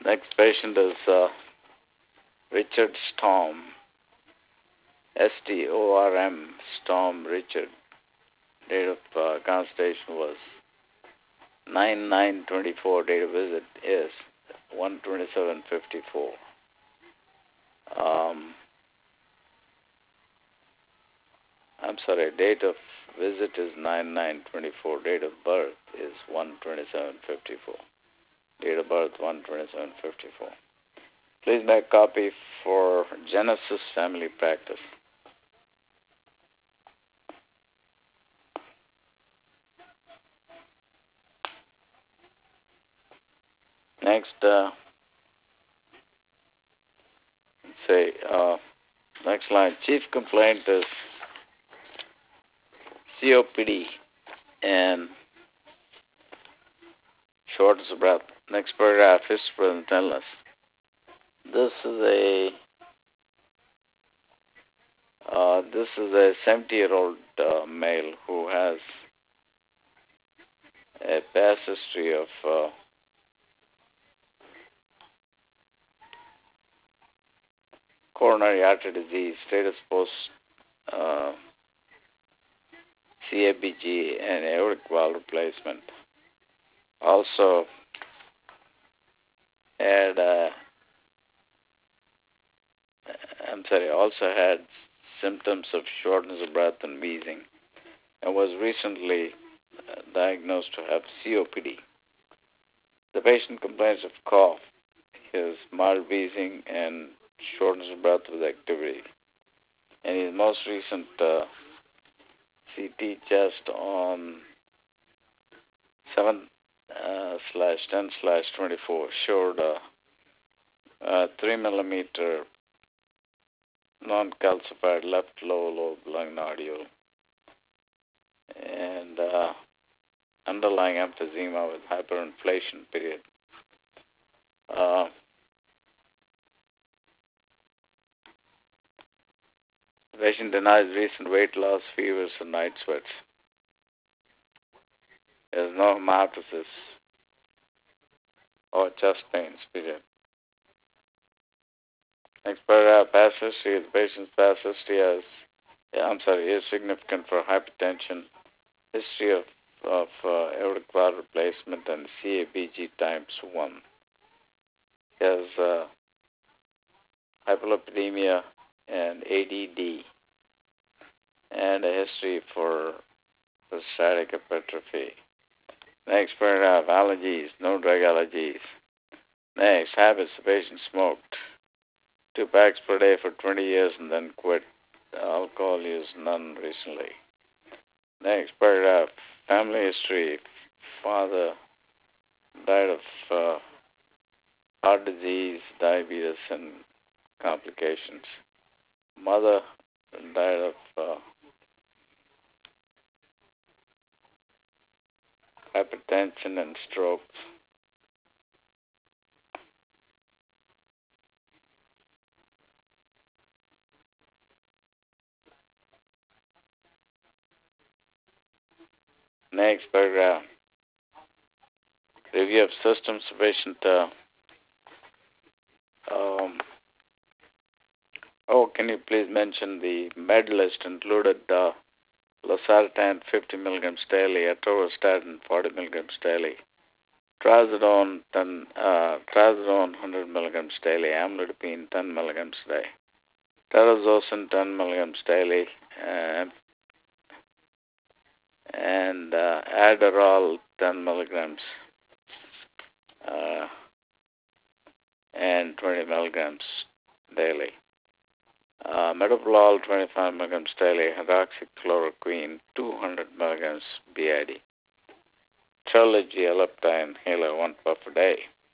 Next patient is Richard Storm, Storm, Storm Richard. Date of consultation was 9/9/24. Date of visit is 1/27/54. I'm sorry, date of visit is 9/9/24. Date of birth is 1/27/54. Date of birth 1/27/54. Please make a copy for Genesis Family Practice. Next, next line. Chief complaint is COPD and shortness of breath. Next paragraph, history present illness. This is a 70-year-old male who has a past history of coronary artery disease, status post CABG, and aortic valve replacement. Also had symptoms of shortness of breath and wheezing, and was recently diagnosed to have COPD. The patient complains of cough, his mild wheezing, and shortness of breath with activity. And his most recent CT test on 7/10/24 showed a 3 millimeter non-calcified left lower lobe lung nodule and underlying emphysema with hyperinflation, period. The patient denies recent weight loss, fevers, and night sweats. There is no hemoptysis or chest pains, period. Next paragraph, past history. The patient's past history is significant for hypertension, history of aortic valve replacement, and CABG types 1. He has hyperlipidemia and ADD, and a history for prostatic hypertrophy. Next paragraph, allergies, no drug allergies. Next, habits, the patient smoked 2 packs per day for 20 years and then quit. Alcohol use, none recently. Next paragraph, family history. Father died of heart disease, diabetes, and complications. Mother died of hypertension and stroke. Next paragraph, review of systems. Patient can you please mention the med list included losartan 50 milligrams daily, atorvastatin 40 milligrams daily, trazodone 100 milligrams daily, amlodipine 10 milligrams a day, terazosin 10 milligrams daily, and Adderall 10 milligrams and 20 milligrams daily. Metoprolol 25 milligrams daily, hydroxychloroquine 200 milligrams BID, Trelegy Ellipta inhaler 1 puff a day.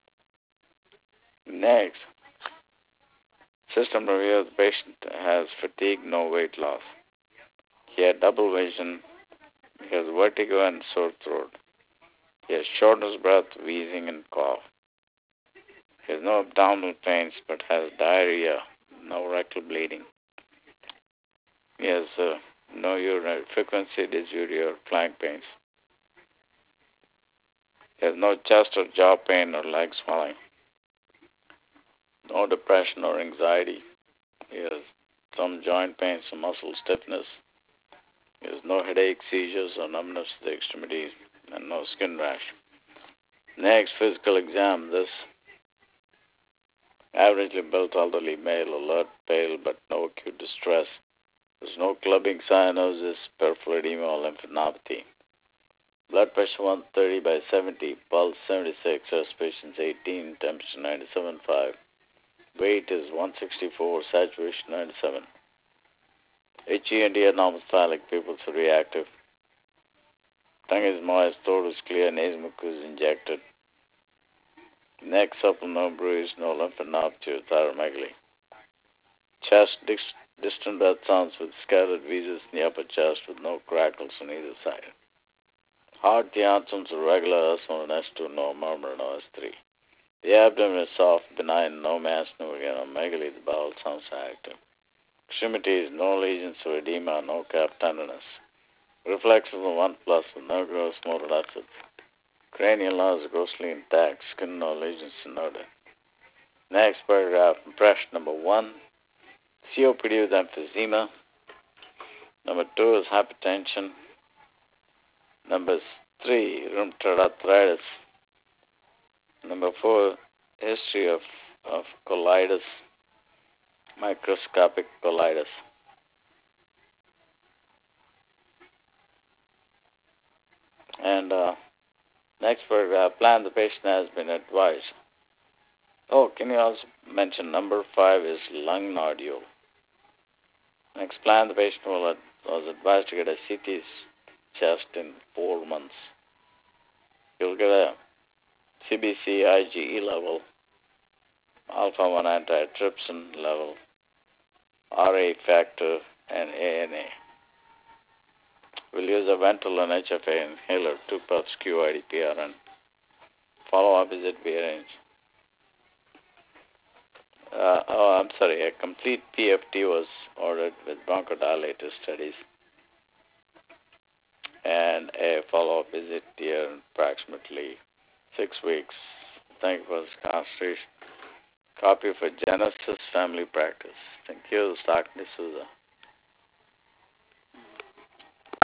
Next, system review. The patient has fatigue, no weight loss. He had double vision. He has vertigo and sore throat. He has shortness of breath, wheezing, and cough. He has no abdominal pains but has diarrhea, no rectal bleeding. He has no urinary frequency, dysuria, or flank pains. He has no chest or jaw pain or leg swelling. No depression or anxiety. He has some joint pain, some muscle stiffness. He has no headache, seizures, or numbness to the extremities, and no skin rash. Next, physical exam. This averagely built elderly male, alert, pale, but no acute distress. There's no clubbing, cyanosis, peripheral edema, or lymphadenopathy. Blood pressure 130 by 70, pulse 76, respiration 18, temperature 97.5. Weight is 164, saturation 97. HEND anormophthalmic, pupils are reactive. Tongue is moist, throat is clear, nasomucus is injected. Neck supple, no bruise, no lymphadenopathy or thyromegaly. Chest, distant breath sounds with scattered wheezes in the upper chest with no crackles on either side. Heart, the anthems are regular, S1 and S2, no murmur, no S3. The abdomen is soft, benign, no mass, no meganomegaly. The bowel sounds active. Extremities, no lesions or edema, no calf tenderness. Reflexes of 1 plus with no gross motor deficits. Cranial nerves grossly intact, skin no lesions denoted. Next paragraph, impression number 1. COPD with emphysema. Number 2 is hypertension. Number 3, rheumatoid arthritis. Number 4, history of colitis, microscopic colitis. And next paragraph, plan the patient has been advised. Oh, can you also mention number 5 is lung nodule. Next, plan the patient was advised to get a CT chest in 4 months. You'll get a CBC IgE level, alpha-1 antitrypsin level, RA factor, and ANA. We'll use a Ventolin and HFA inhaler, 2 puffs QIDPRN. Follow-up is at arranged. A complete PFT was ordered with bronchodilator studies, and a follow-up visit here in approximately 6 weeks. Thank you for this conversation. Copy for Genesis Family Practice. Thank you, Dr. D'Souza.